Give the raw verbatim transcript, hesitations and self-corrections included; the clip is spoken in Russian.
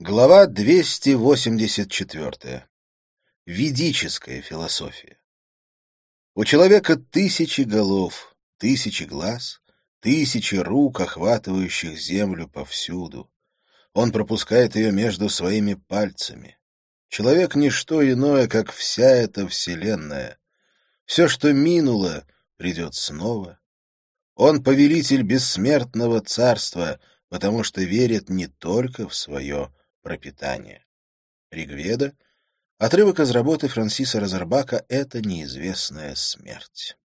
Глава двести восемьдесят четвёртая. Ведическая философия. У человека тысячи голов, тысячи глаз, тысячи рук, охватывающих землю повсюду. Он пропускает ее между своими пальцами. Человек — ничто иное, как вся эта вселенная. Все, что минуло, придет снова. Он повелитель бессмертного царства, потому что верит не только в свое пропитание. Ригведа. Отрывок из работы Франсиса Розербака «Это неизвестная смерть».